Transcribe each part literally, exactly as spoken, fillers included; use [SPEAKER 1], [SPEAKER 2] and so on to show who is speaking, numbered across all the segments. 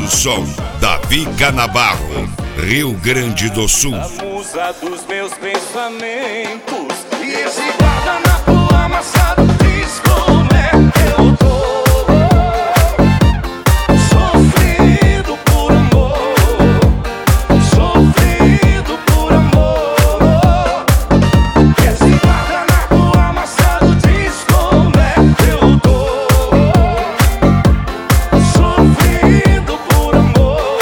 [SPEAKER 1] Som, Davi Canabarro, Rio Grande do Sul.
[SPEAKER 2] A musa dos meus pensamentos e esse guardanapo amassado diz como é que eu tô. Sofrido por amor, sofrido por amor. Esse guardanapo amassado diz como é que eu tô. Sofrido por amor,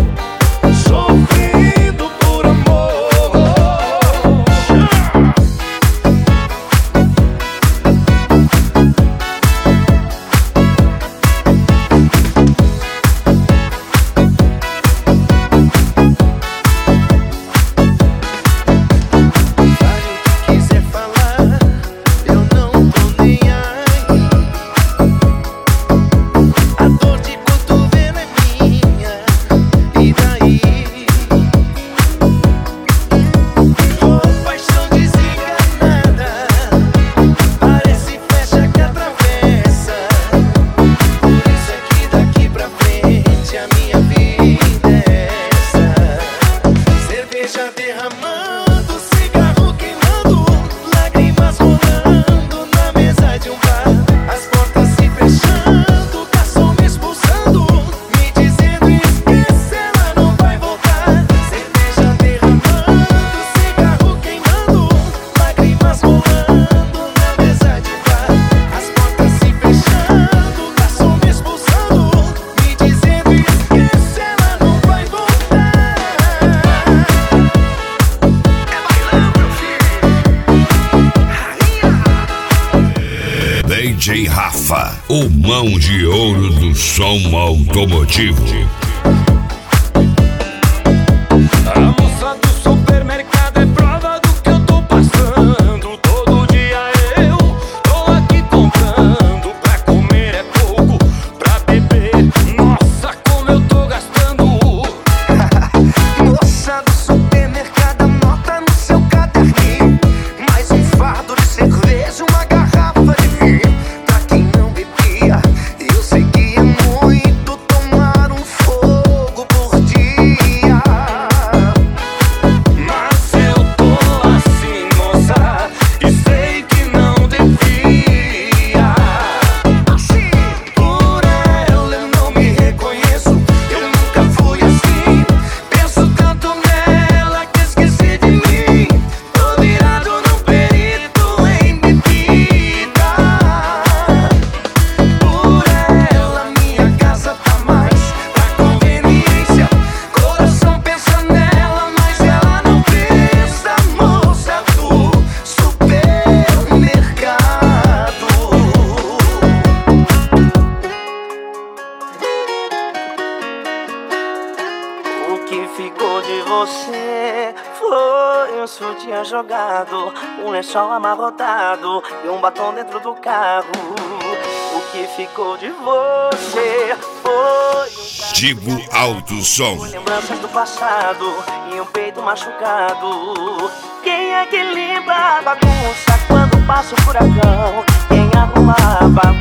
[SPEAKER 2] sofrido por amor.
[SPEAKER 1] D J Rafa, o mão de ouro do som automotivo.
[SPEAKER 2] A moça do supermercado é prova do que eu tô passando. Todo dia eu tô aqui comprando. Pra comer é pouco, pra beber, nossa, como eu tô gastando. Moça do supermercado, anota no seu caderninho mais um fardo de cerveja, uma garrafa de vinho. Pra quem não bebia, eu sei que é muito tomar um fogo por dia. Mas eu tô assim, moça, e sei que não devia. Assim, por ela eu não me reconheço, eu nunca fui assim. Penso tanto nela que esqueci de mim. Tô virado num perito em bebida. Por ela minha casa tá mais pra conveniência. Coração pensa nela, mas ela não pensa. Moça do supermercado. O que ficou de você foi um sutiã jogado, um lençol amarrotado e um batom dentro do carro. O que ficou de você foi um
[SPEAKER 1] Tigo Alto Som.
[SPEAKER 2] lembranças do passado e um peito machucado. Quem é que limpa a bagunça quando passa o furacão? Quem arruma a bagunça